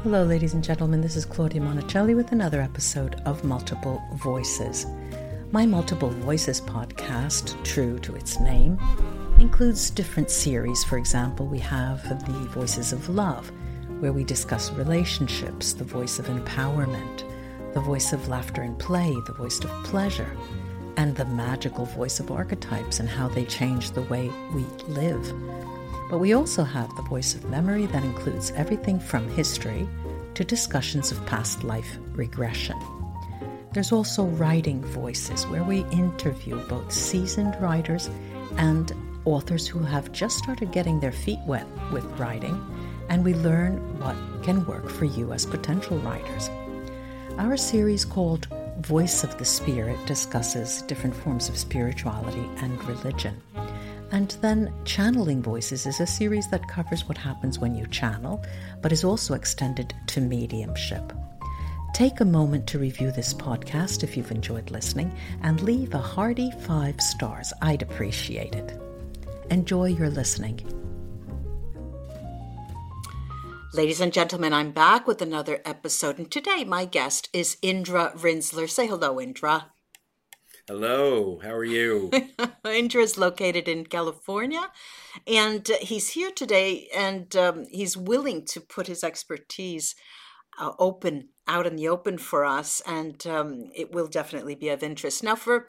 Hello, ladies and gentlemen. This is Claudia Monicelli with another episode of Multiple Voices. My Multiple Voices podcast, true to its name, includes different series. For example, we have the Voices of Love, where we discuss relationships, the voice of empowerment, the voice of laughter and play, the voice of pleasure, and the magical voice of archetypes and how they change the way we live. But we also have the voice of memory that includes everything from history to discussions of past life regression. There's also writing voices, where we interview both seasoned writers and authors who have just started getting their feet wet with writing, and we learn what can work for you as potential writers. Our series called Voice of the Spirit discusses different forms of spirituality and religion. And then Channeling Voices is a series that covers what happens when you channel, but is also extended to mediumship. Take a moment to review this podcast if you've enjoyed listening, and leave a hearty 5 stars. I'd appreciate it. Enjoy your listening. Ladies and gentlemen, I'm back with another episode, and today my guest is Indra Rinzler. Say hello, Indra. Hello, how are you? Indra is located in California, and he's here today, and he's willing to put his expertise out in the open for us, and it will definitely be of interest. Now, for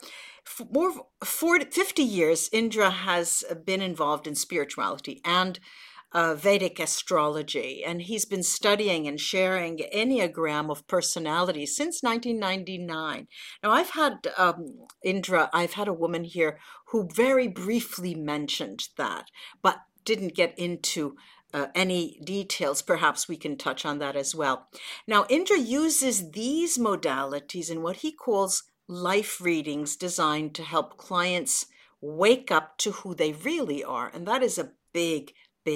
50 years, Indra has been involved in spirituality and Vedic astrology, and he's been studying and sharing Enneagram of personality since 1999. Now, I've had a woman here who very briefly mentioned that, but didn't get into any details. Perhaps we can touch on that as well. Now, Indra uses these modalities in what he calls life readings, designed to help clients wake up to who they really are, and that is a big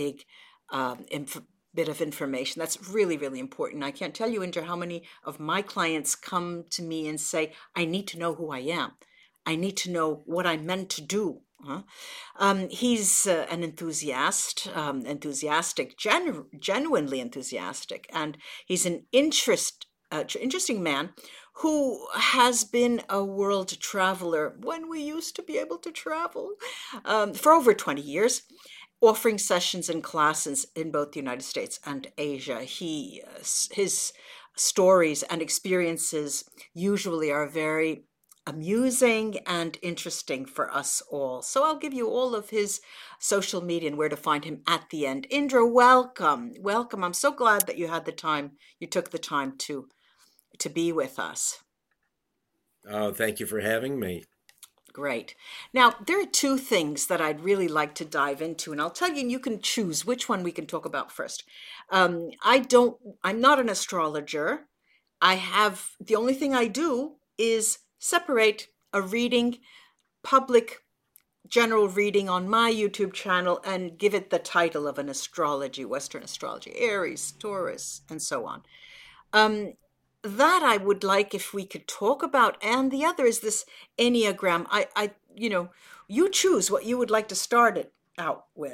bit of information. That's really, really important. I can't tell you, Indra, how many of my clients come to me and say, I need to know who I am. I need to know what I'm meant to do. He's an enthusiast, genuinely enthusiastic, and he's an interesting man who has been a world traveler when we used to be able to travel for over 20 years. Offering sessions and classes in both the United States and Asia. His stories and experiences usually are very amusing and interesting for us all. So I'll give you all of his social media and where to find him at the end. Indra, welcome. Welcome. I'm so glad that you took the time to be with us. Oh, thank you for having me. Great. Now, there are 2 things that I'd really like to dive into, and I'll tell you, and you can choose which one we can talk about first. I'm not an astrologer. The only thing I do is separate a reading, public general reading on my YouTube channel, and give it the title of an astrology, Western astrology, Aries, Taurus, and so on. That I would like if we could talk about, and the other is this Enneagram. You choose what you would like to start it out with.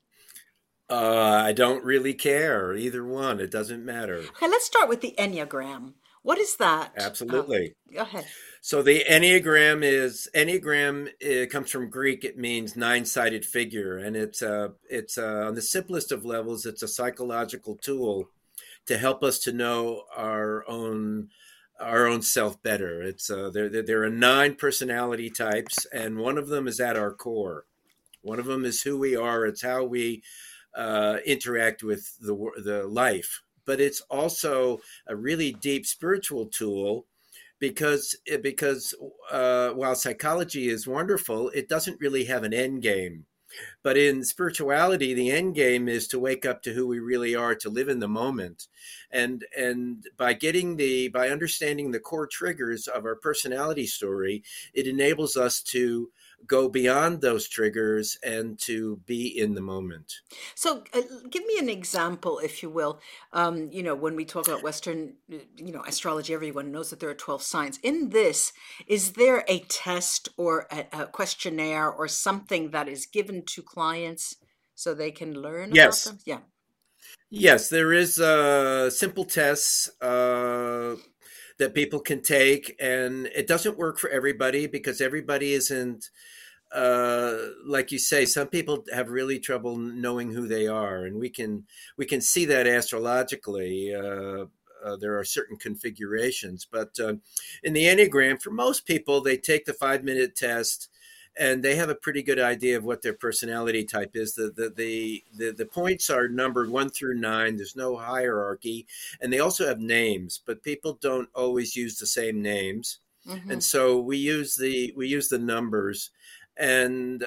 I don't really care. Either one. It doesn't matter. Okay, let's start with the Enneagram. What is that? Absolutely. Go ahead. So the Enneagram it comes from Greek. It means 9-sided figure, and it's on the simplest of levels, it's a psychological tool to help us to know our own self better. It's there are 9 personality types, and one of them is at our core. One of them is who we are. It's how we interact with the life. But it's also a really deep spiritual tool because while psychology is wonderful, it doesn't really have an end game. But in spirituality, the end game is to wake up to who we really are, to live in the moment. And by understanding the core triggers of our personality story, it enables us to go beyond those triggers and to be in the moment. So give me an example, if you will. When we talk about Western, astrology, everyone knows that there are 12 signs. In this, is there a test or a questionnaire or something that is given to clients so they can learn about them? Yeah. Yes, there is simple tests that people can take, and it doesn't work for everybody because everybody isn't like you say. Some people have really trouble knowing who they are, and we can see that astrologically. There are certain configurations, but in the Enneagram, for most people, they take the 5 minute test and they have a pretty good idea of what their personality type is. The points are numbered 1 through 9. There's no hierarchy, and they also have names, but people don't always use the same names, and Hmm. so we use the numbers, and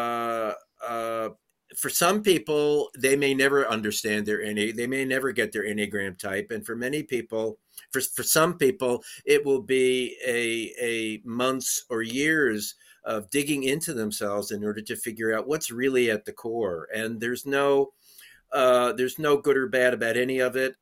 for some people, they may never understand they may never get their Enneagram type, and for many people, for some people, it will be a months or years of digging into themselves in order to figure out what's really at the core. And there's no good or bad about any of it.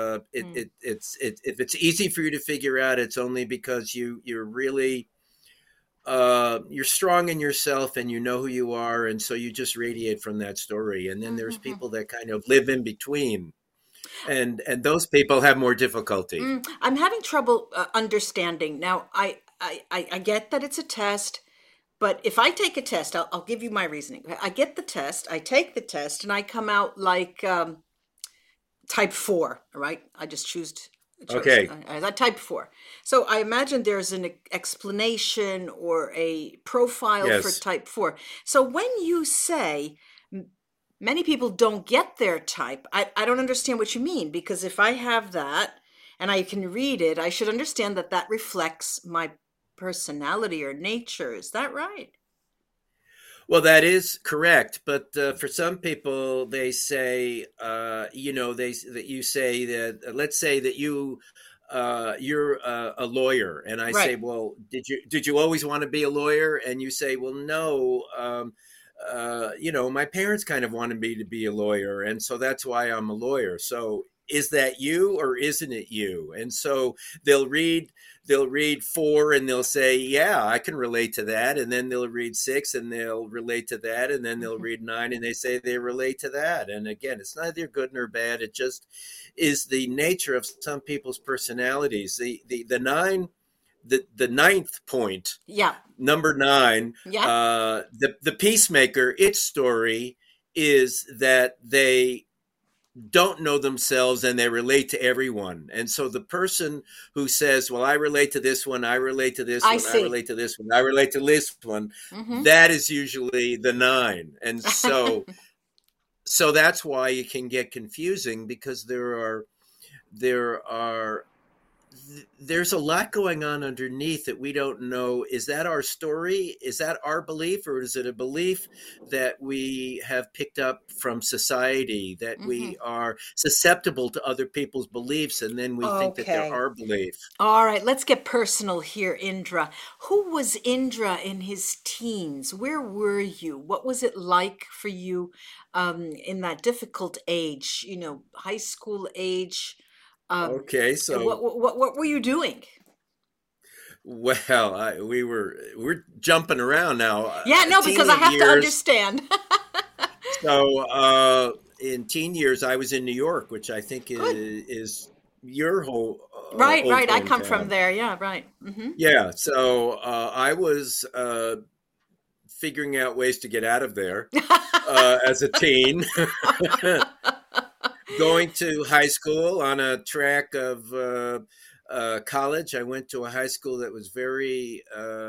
If it's easy for you to figure out, it's only because you're really you're strong in yourself and you know who you are, and so you just radiate from that story. And then there's Hmm. people that kind of live in between, and those people have more difficulty. I'm having trouble understanding. Now, I get that it's a test, but if I take a test, I'll give you my reasoning. I get the test, I take the test, and I come out like type 4, right? I just chose Okay. I type 4. So I imagine there's an explanation or a profile for Yes. type 4. So when you say many people don't get their type, I don't understand what you mean, because if I have that and I can read it, I should understand that that reflects my personality or nature. Is that right? Well, that is correct, but for some people, they say, that you say that. Let's say that you're a lawyer, and I say, Right. well, did you always want to be a lawyer? And you say, well, no. My parents kind of wanted me to be a lawyer, and so that's why I'm a lawyer. So is that you or isn't it you? And so they'll read they'll read 4 and they'll say, yeah, I can relate to that. And then they'll read 6 and they'll relate to that. And then they'll Mhm. read 9 and they say they relate to that. And again, it's neither good nor bad. It just is the nature of some people's personalities. The 9, the ninth point, Yeah. number 9, Yeah. the peacemaker, its story is that they don't know themselves and they relate to everyone. And so the person who says, well, I relate to this one, I relate to this I one, I see. relate to this one, I relate to this one, Hmm. that is usually the 9. And so that's why it can get confusing, because there are there's a lot going on underneath that we don't know. Is that our story? Is that our belief? Or is it a belief that we have picked up from society, that we Hmm. are susceptible to other people's beliefs, and then we think that they're Okay. our belief? All right, let's get personal here, Indra. Who was Indra in his teens? Where were you? What was it like for you in that difficult age, high school age? Um, Okay, what, so what were you doing? well, we're jumping around now. Yeah, no, because I Teen have to years. understand. So in teen years, I was in New York, which I think Good. is your whole Right, old right. I come from hometown. there. Yeah, right. Hmm. Yeah, so I was figuring out ways to get out of there as a teen, going to high school on a track of college. I went to a high school that was very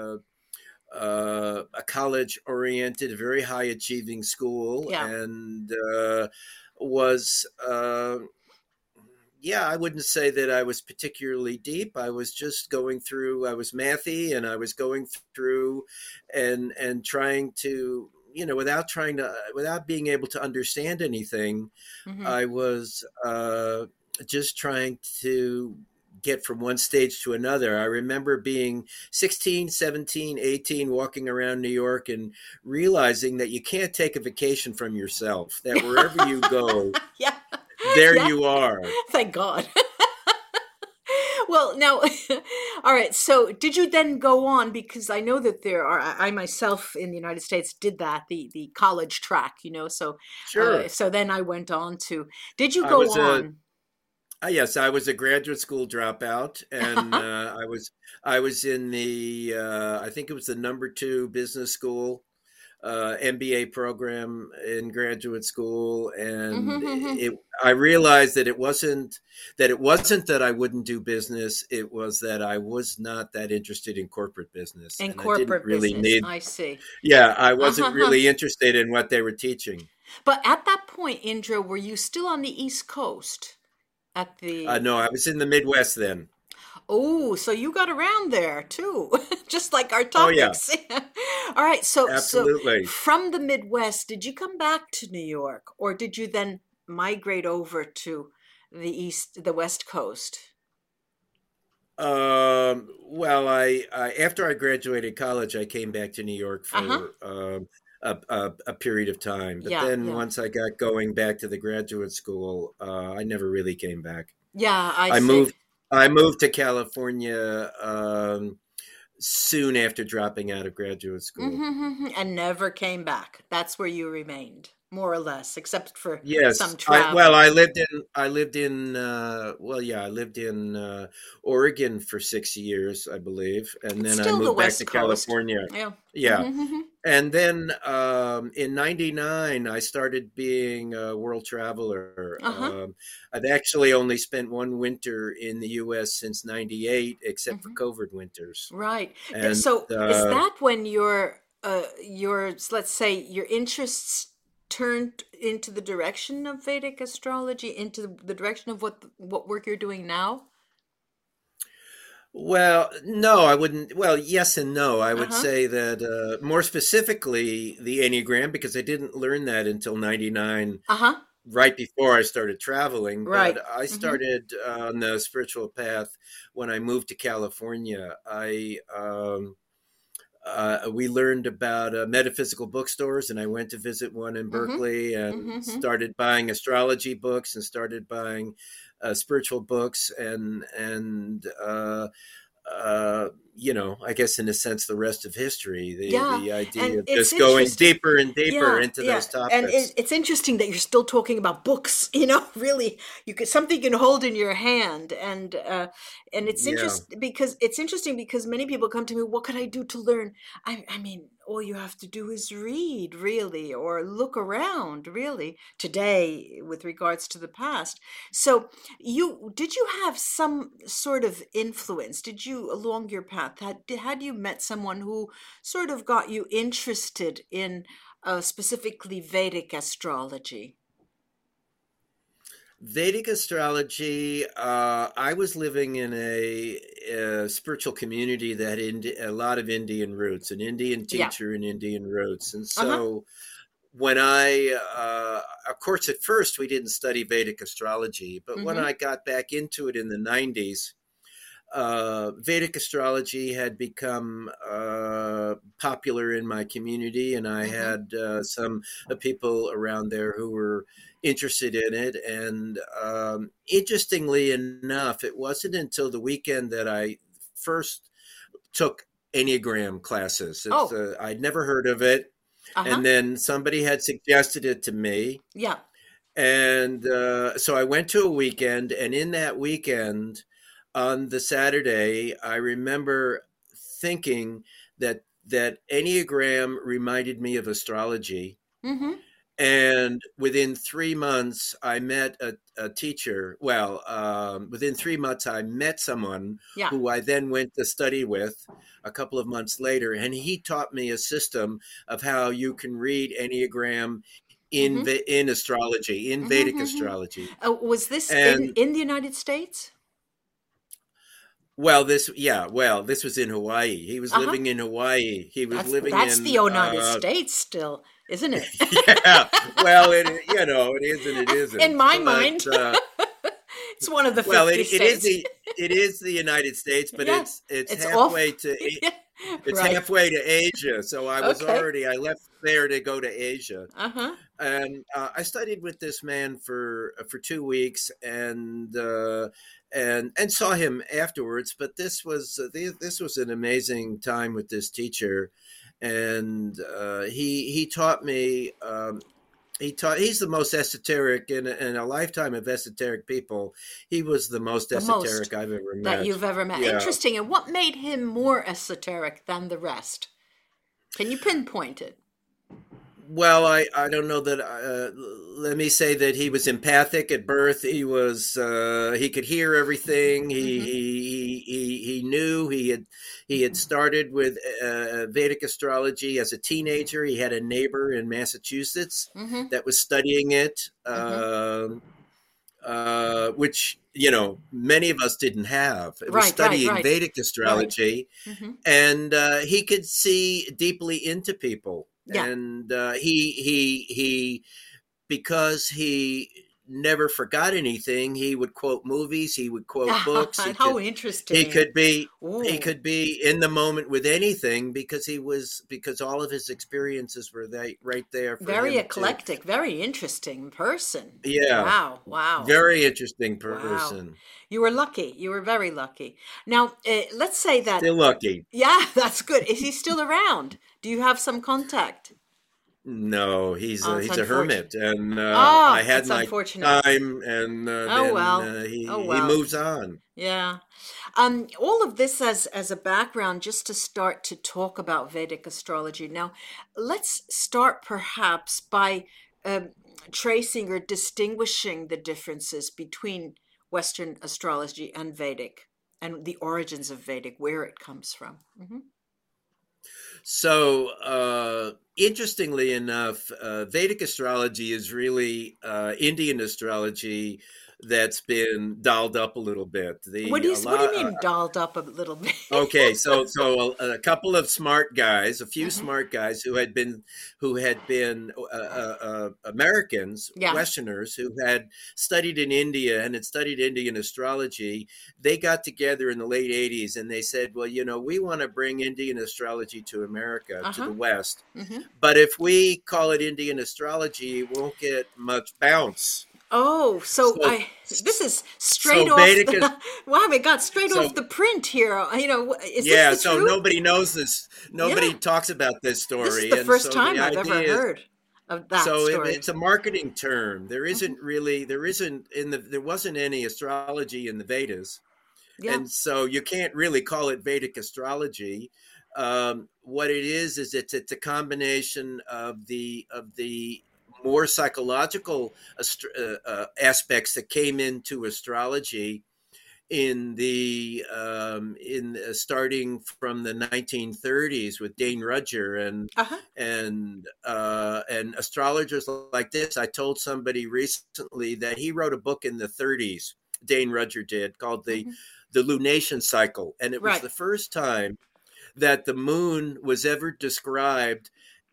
a college oriented, a very high achieving school, Yeah. and was yeah, I wouldn't say that I was particularly deep. I was just going through. I was mathy, and I was going through, and trying to, without being able to understand anything. Hmm. I was just trying to get from one stage to another. I remember being 16, 17, 18, walking around New York and realizing that you can't take a vacation from yourself, that wherever you go, Yeah. there Yeah. you are. Thank God. Well, now, all right. So, did you then go on? Because I know that there are. I myself in the United States did that, the college track. So, Sure. so then I went on to. Did you I go was a on? yes, I was a graduate school dropout, and I was in the I think it was the number two business school MBA program in graduate school, and Mm-hmm. I realized that it wasn't that I wouldn't do business. It was that I was not that interested in corporate business, In and I didn't corporate really business, need. I see. Yeah, I wasn't Uh-huh. really interested in what they were teaching. But at that point, Indra, were you still on the East Coast at the? No, I was in the Midwest then. Oh, so you got around there too, just like our Oh yeah, topics. All right, so absolutely. from the Midwest, did you come back to New York, or did you then migrate over to the West Coast? Well, I after I graduated college, I came back to New York Uh-huh. for a period of time. But Yeah, then yeah. once I got going back to the graduate school, I never really came back. Yeah, I I see. moved I moved to California soon after dropping out of graduate school. And never came back. That's where you remained, more or less, except for Yes, some I well, travel. I lived in Oregon for 6 years, I believe, and It's then I still the moved back to West Coast. California. Yeah. Yeah, and then in '99, I started being a world traveler. Uh-huh. I've actually only spent one winter in the U.S. since '98, except for COVID winters. Right. And So is that when your let's say your interests turned into the direction of Vedic astrology, into the direction of what work you're doing now? well, no, I wouldn't. Well, yes and no. I would Uh-huh. say that more specifically the Enneagram, because I didn't learn that until '99, Uh-huh. right before I started traveling. Right. But I started on the spiritual path when I moved to California. We learned about metaphysical bookstores, and I went to visit one in Mm-hmm. Berkeley and Mm-hmm. started buying astrology books and started buying spiritual books and I guess in a sense, the rest of history, Yeah, the idea and of it's just going interesting. deeper and deeper Yeah, into yeah, those and topics. it's interesting that you're still talking about books. Really, you could something you can hold in your hand, and it's Yeah. interesting because many people come to me. What could I do to learn? I mean, all you have to do is read, really, or look around, really. Today, with regards to the past, so did you have some sort of influence? Did you along your path had you met someone who sort of got you interested in specifically Vedic astrology? Vedic astrology. I was living in a spiritual community that had a lot of Indian roots, an Indian Yeah. teacher and Indian roots. And Uh-huh. so of course, at first we didn't study Vedic astrology, but when Mm-hmm. I got back into it in the '90s, Vedic astrology had become popular in my community, and I Mm-hmm. had some people around there who were interested in it. And interestingly enough, it wasn't until the weekend that I first took Enneagram classes. Oh. I'd never heard of it, Uh-huh. and then somebody had suggested it to me, Yeah. and so I went to a weekend, and in that weekend, on the Saturday, I remember thinking that Enneagram reminded me of astrology. Mm-hmm. And within 3 months, I met a teacher. Well, within 3 months, I met someone Yeah. who I then went to study with a couple of months later, and he taught me a system of how you can read Enneagram Mm-hmm. in astrology, in Mm-hmm. Vedic Mm-hmm. astrology. Was this in And in the United States? this was in Hawaii. He was Uh-huh. living in Hawaii. He was living That's the in United States still, isn't it? yeah. Well, it is and it In isn't. my But mind, it's one of the well, 50 states. it is the United States, but Yeah. it's It's off. Yeah. it's Right. halfway to Asia. So Okay. I left there to go to Asia. Uh-huh. and I studied with this man for 2 weeks, and saw him afterwards. But this was an amazing time with this teacher, and he taught me. He's the most esoteric in a lifetime of esoteric people. He was the most The most esoteric I've ever that met. you've ever met. Yeah. Interesting. And what made him more esoteric than the rest? Can you pinpoint it? Well, I don't know that. Let me say that he was empathic at birth. He could hear everything. Mm-hmm. He knew he had started with Vedic astrology as a teenager. He had a neighbor in Massachusetts Mm-hmm. that was studying it, Mm-hmm. which many of us didn't have. It was Right, right, studying right, Vedic right. astrology, Mm-hmm. and he could see deeply into people, Yeah. and he because he never forgot anything. He would quote movies, he would quote books, How he interesting. could be he Ooh, could be in the moment with anything, because all of his experiences were right there for very him to. eclectic, very interesting person. Yeah, Wow, wow, very interesting wow. person. You were lucky. You were very lucky. Now, let's say that, Still lucky. yeah, that's good. Is he still around? Do you have some contact? No, Oh, it's he's a unfortunate. hermit, and I Oh, had it's my unfortunate. time, and Oh then well. Oh he well. moves on. Yeah. All of this as a background, just to start to talk about Vedic astrology. Now, let's start perhaps by um, tracing or distinguishing the differences between Western astrology and Vedic, and the origins of Vedic, where it comes from. Hmm. So, interestingly enough, Vedic astrology is really Indian astrology that's been dolled up a little bit. The a What do you lot. mean dolled up a little bit? Okay, so a couple of smart guys, a few Hmm. smart guys who had been Americans, Yeah. Westerners who had studied in India and had studied Indian astrology. They got together in the late '80s and they said, "Well, we want to bring Indian astrology to America, to Uh-huh. the West, Hmm. but if we call it Indian astrology, it won't get much bounce." Oh, so So, I this is straight so off Vedic is the wow, my God, straight off so the print here. Is this Yeah, the so truth? nobody knows this. Nobody Yeah. talks about this This is story, the and first so the time I've ever idea is, heard of that it's story. a marketing term. Hmm. There isn't there wasn't any astrology in the Vedas, Yeah. and so you can't really call it Vedic astrology. What it is it's a combination of the more psychological aspects that came into astrology in starting from the 1930s with Dane Rudger Uh-huh. and astrologers like this. I told somebody recently that he wrote a book in the 30s. Dane Rudger did, called Hmm. the lunation cycle, and it was Right. the first time that the moon was ever described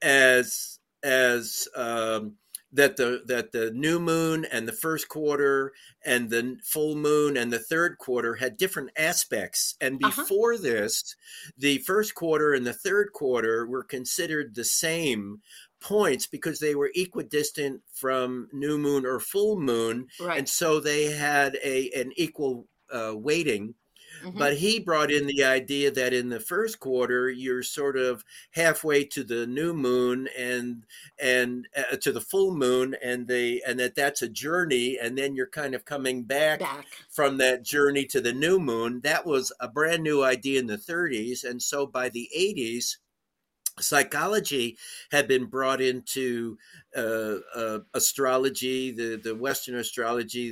as that the new moon and the first quarter and the full moon and the third quarter had different aspects. And Uh-huh. before this, the first quarter and the third quarter were considered the same points because they were equidistant from new moon or full moon, Right. and so they had a an equal weighting. Hmm. But he brought in the idea that in the first quarter you're sort of halfway to the new moon and to the full moon, and that's a journey, and then you're kind of coming back Back. from that journey to the new moon. That was a brand new idea in the 30s, and so by the 80s psychology had been brought into astrology, the Western astrology,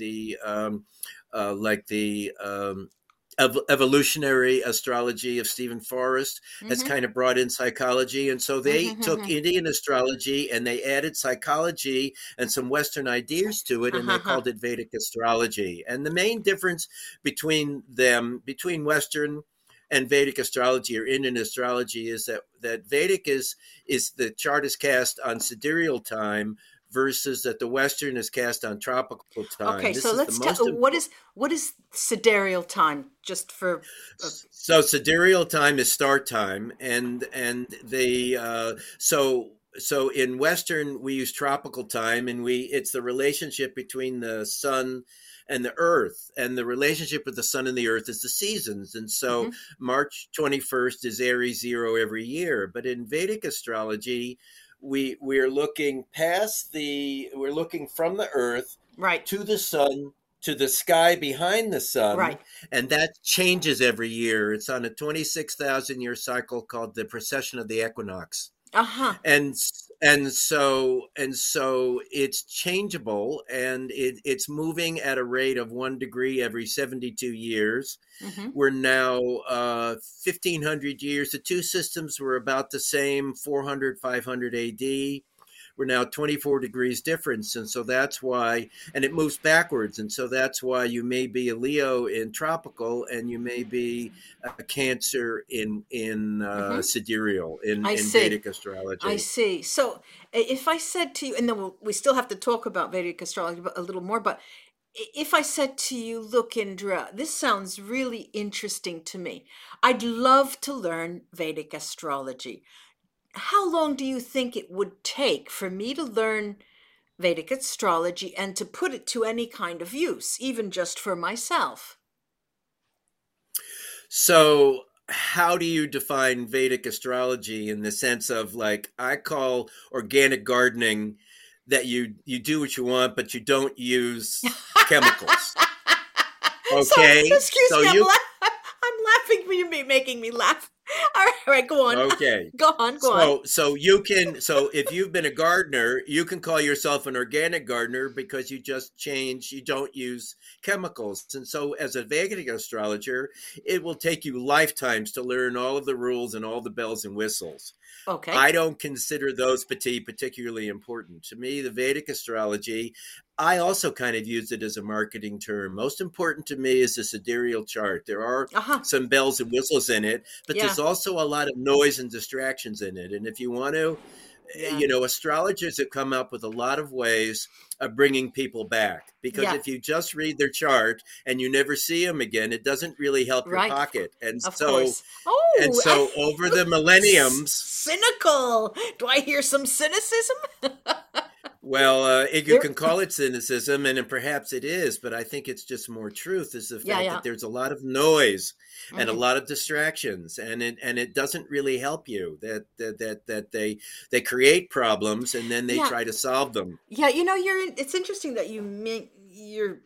like the evolutionary astrology of Stephen Forrest has Hmm. kind of brought in psychology. And so they took Hmm. Indian astrology and they added psychology and some Western ideas to it, and they Uh-huh. called it Vedic astrology. And the main difference between Western and Vedic astrology or Indian astrology is that Vedic is the chart is cast on sidereal time versus that the Western is cast on tropical time. Okay, This so is the let's tell most important. what is sidereal time, just for uh, So sidereal time is start time, and the so so in Western we use tropical time, and it's the relationship between the sun and the earth, and the relationship with the sun and the earth is the seasons. And so Mm-hmm. March 21st is Aries 0 every year. But in Vedic astrology, we're looking we're looking from the earth Right. to the sun, to the sky behind the sun, Right. and that changes every year. It's on a 26,000 year cycle called the precession of the equinox. Uh-huh. and and so it's changeable, and it's moving at a rate of 1 degree every 72 years. Mm-hmm. We're now 1500 years. The two systems were about the same, 400 500 AD. We're now 24 degrees difference, and so that's why, and it moves backwards, and so that's why you may be a Leo in tropical, and you may be a Cancer in Mm-hmm. sidereal, in I Vedic see. I astrology. see. So if I said to you, and then we still have to talk about Vedic astrology a little more, but if I said to you, look, Indra, this sounds really interesting to me. I'd love to learn Vedic astrology. How long do you think it would take for me to learn Vedic astrology and to put it to any kind of use, even just for myself? So, how do you define Vedic astrology in the sense of, like, I call organic gardening that you do what you want, but you don't use chemicals. So Okay, excuse so me, you I'm laughing for you making me laugh. All right, go on. okay. Go on, go on. So if you've been a gardener, you can call yourself an organic gardener because you don't use chemicals. And so as a Vedic astrologer, it will take you lifetimes to learn all of the rules and all the bells and whistles. Okay. I don't consider those particularly important. To me, the Vedic astrology, I also kind of use it as a marketing term. Most important to me is the sidereal chart. There are Uh-huh. some bells and whistles in it, but Yeah. there's also a lot of noise and distractions in it. And if you want to, Yeah. astrologers have come up with a lot of ways of bringing people back, because Yeah. if you just read their chart and you never see them again, it doesn't really help your Right. pocket. And Of so course. Oh, over the millenniums, cynical. Do I hear some cynicism? well, you There. can call it cynicism, and perhaps it is, but I think it's just more truth, is the Yeah, fact yeah. that there's a lot of noise and a Hmm. lot of distractions, and it doesn't really help you. That they create problems, and then they Yeah. try to solve them. Yeah, it's interesting that you're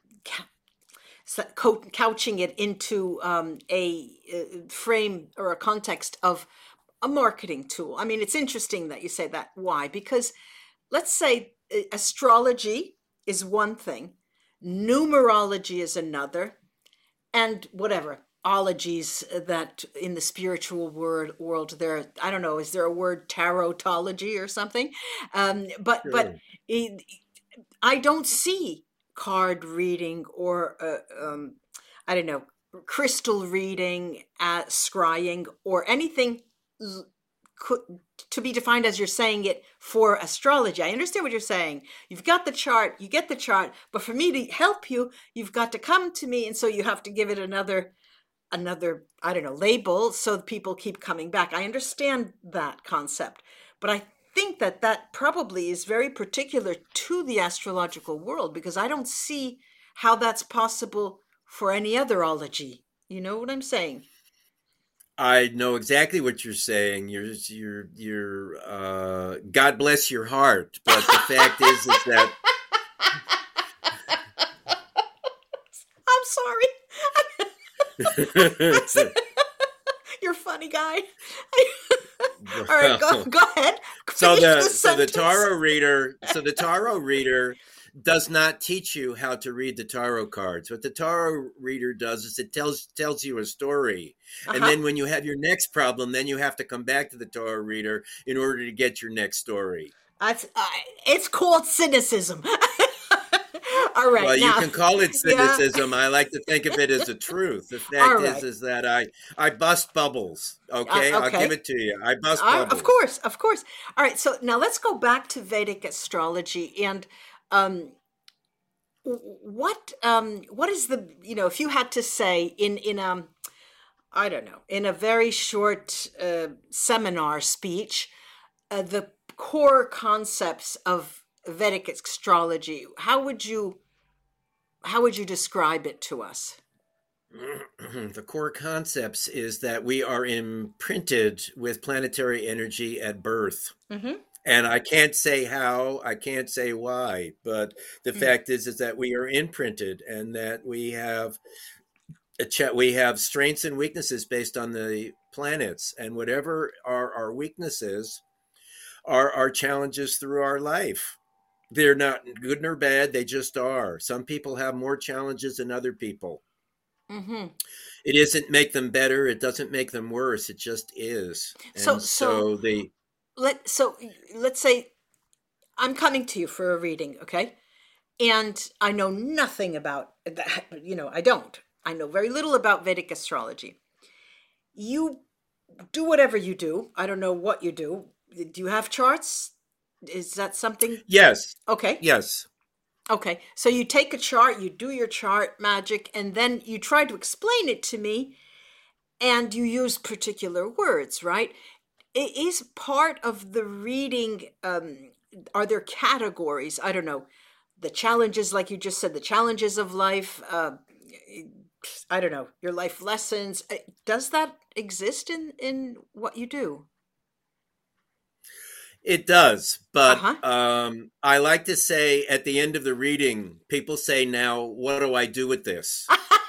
couching it into a frame or a context of a marketing tool. I mean, it's interesting that you say that. Why? Because let's say astrology is one thing, numerology is another, and whatever ologies that in the spiritual world there. I don't know, is there a word, tarotology or something? But Sure. I don't see card reading or I don't know, crystal reading, scrying, or anything l- could, to be defined as you're saying it for astrology. I understand what you're saying. You've got the chart, you get the chart, but for me to help you, you've got to come to me, and so you have to give it another, I don't know, label, so people keep coming back. I understand that concept, but I think that probably is very particular to the astrological world, because I don't see how that's possible for any other ology. You know what I'm saying? I know exactly what you're saying. You're God bless your heart, but the fact is that I'm sorry. You're a funny guy. All right, well, go ahead. so Finish the the sentence. tarot reader does not teach you how to read the tarot cards. What the tarot reader does is it tells you a story, and Uh-huh. then when you have your next problem, then you have to come back to the tarot reader in order to get your next story. That's it's called cynicism. All right, Well, you now, can call it yeah. cynicism. I like to think of it as a truth. The All fact right. is that I bust bubbles. Okay, I'll give Okay. it to you. I bust Of bubbles. course, of course. All right. So now let's go back to Vedic astrology and um, what is the, if you had to say in I don't know, in a very short seminar speech, the core concepts of Vedic astrology. How would you describe it to us? The core concepts is that we are imprinted with planetary energy at birth. Mm-hmm. And I can't say how, I can't say why, but the fact is that we are imprinted, and that we have we have strengths and weaknesses based on the planets, and whatever are our weaknesses are our challenges through our life. They're not good nor bad, they just are. Some people have more challenges than other people. Mm-hmm. It doesn't make them better, it doesn't make them worse, it just is. So And so they let's say I'm coming to you for a reading, okay? And I know nothing about that, I don't. I know very little about Vedic astrology. You do whatever you do. I don't know what you do. Do you have charts? Is that something? Yes. Okay. Yes. Okay. So you take a chart, you do your chart magic, and then you try to explain it to me, and you use particular words, right? It is part of the reading. Are there categories? I don't know. The challenges, like you just said, the challenges of life. I don't know, your life lessons. Does that exist in what you do? It does, but Uh-huh. I like to say at the end of the reading, people say, "Now, what do I do with this?"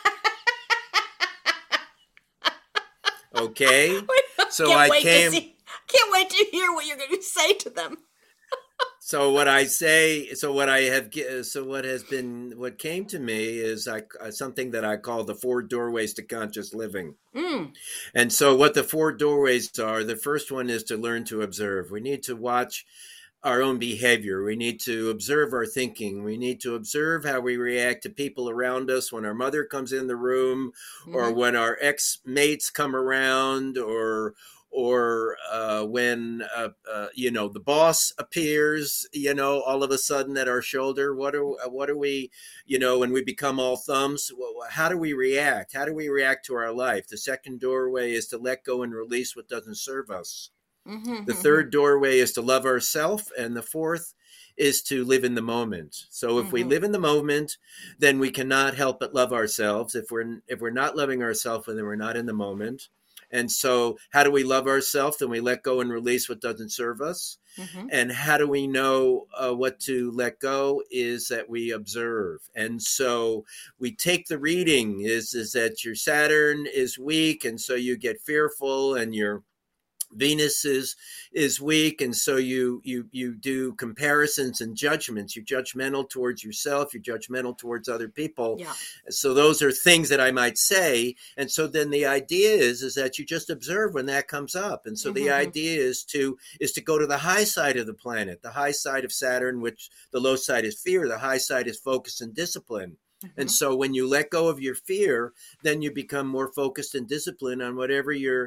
Okay, so Can't I wait to came. see. Can't wait to hear what you're going to say to them. So what I say, so what I have, so what has been, what came to me is something that I call the four doorways to conscious living. Mm. And so what the four doorways are, the first one is to learn to observe. We need to watch our own behavior. We need to observe our thinking. We need to observe how we react to people around us when our mother comes in the room, or Mm-hmm. when our ex-mates come around, or when the boss appears, all of a sudden at our shoulder. What are we, when we become all thumbs? How do we react? How do we react to our life? The second doorway is to let go and release what doesn't serve us. Mm-hmm. The third doorway is to love ourselves, and the fourth is to live in the moment. So if we Mm-hmm. live in the moment, then we cannot help but love ourselves. If we're not loving ourselves, then we're not in the moment. And so how do we love ourselves? Then we let go and release what doesn't serve us. Mm-hmm. And how do we know what to let go? Is that we observe. And so we take the reading is that your Saturn is weak, and so you get fearful, and your Venus is weak, and so you do comparisons and judgments. You're judgmental towards yourself. You're judgmental towards other people. Yeah. So those are things that I might say. And so then the idea is that you just observe when that comes up. And so the Mm-hmm. idea is to go to the high side of the planet, the high side of Saturn, which the low side is fear. The high side is focus and discipline. Mm-hmm. And so when you let go of your fear, then you become more focused and disciplined on whatever you're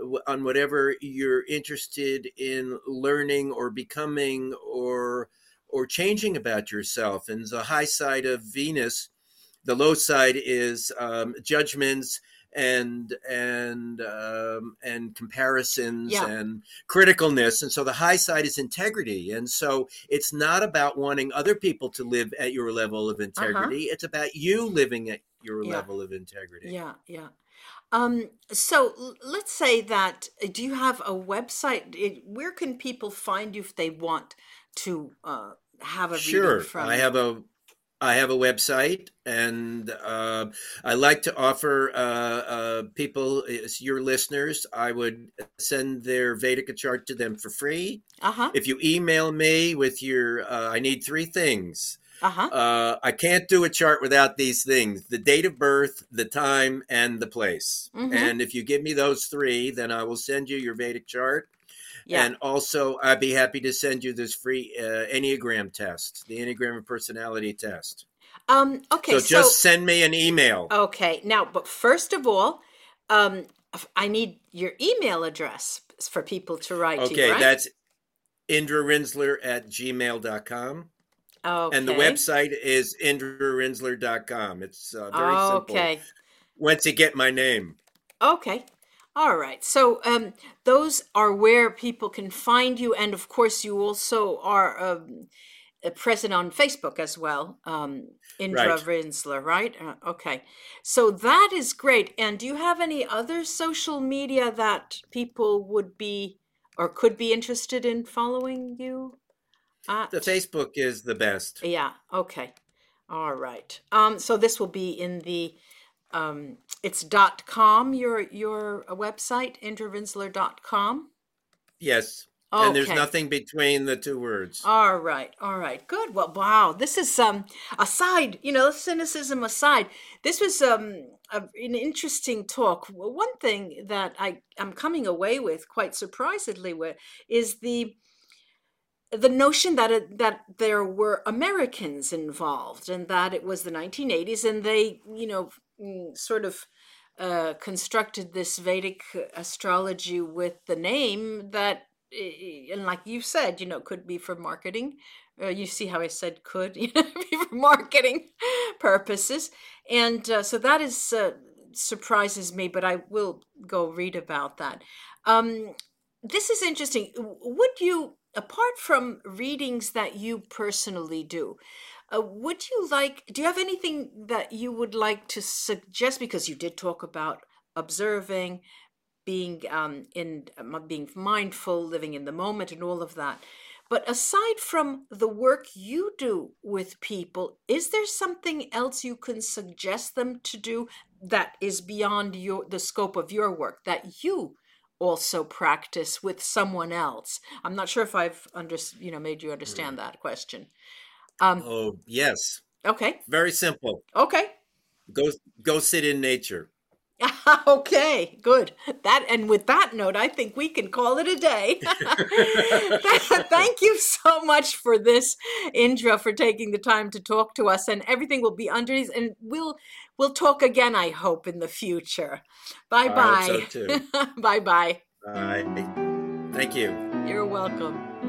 interested in learning or becoming or changing about yourself. And the high side of Venus, the low side is judgments and comparisons, Yeah. and criticalness. And so the high side is integrity. And so it's not about wanting other people to live at your level of integrity. It's about you living at your Yeah. level of integrity. Yeah. Yeah. So let's say that, do you have a website? Where can people find you if they want to have a reading Sure. from I you? have a website, and I like to offer people, your listeners, I would send their Vedic chart to them for free. Uh-huh. If you email me with your, I need three things. Uh-huh. I can't do a chart without these things: the date of birth, the time, and the place. Mm-hmm. And if you give me those three, then I will send you your Vedic chart. Yeah. And also, I'd be happy to send you this free Enneagram test, the Enneagram personality test. Okay. So just send me an email. Okay. Now, but first of all, I need your email address for people to write to you, Okay, right? that's indrarinsler@gmail.com. Okay. And the website is indrarinsler.com. It's very simple Okay. once you get my name. Okay. All right. So those are where people can find you. And of course, you also are present on Facebook as well, Indra Right. Rinsler, right? Okay. So that is great. And do you have any other social media that people would be or could be interested in following you The at? Facebook is the best. Yeah. Okay. All right. So this will be in the it's .com, your website, indravinsler.com. Yes. And there's Okay. nothing between the two words. All right. All right. Good. Well, wow. This is aside, cynicism aside, this was an interesting talk. One thing that I'm coming away with quite surprisedly with is the notion that that there were Americans involved and that it was the 1980s and they, sort of constructed this Vedic astrology with the name that, and like you said, could be for marketing. You see how I said could, be for marketing purposes. And so that is surprises me, but I will go read about that. Um, this is interesting. Would you, apart from readings that you personally do, do you have anything that you would like to suggest? Because you did talk about observing, being being mindful, living in the moment, and all of that. But aside from the work you do with people, is there something else you can suggest them to do that is beyond the scope of your work that you also practice with someone else? I'm not sure if I've made you understand Hmm. that question. Um, Oh, yes. okay, Very simple. okay. Go go sit in nature. Okay, good. That, and with that note, I think we can call it a day. Thank you so much for this, Indra, for taking the time to talk to us. And everything will be underneath, and we'll talk again, I hope, in the future. Bye I hope so bye. too. Bye bye. Bye. Thank you. You're welcome.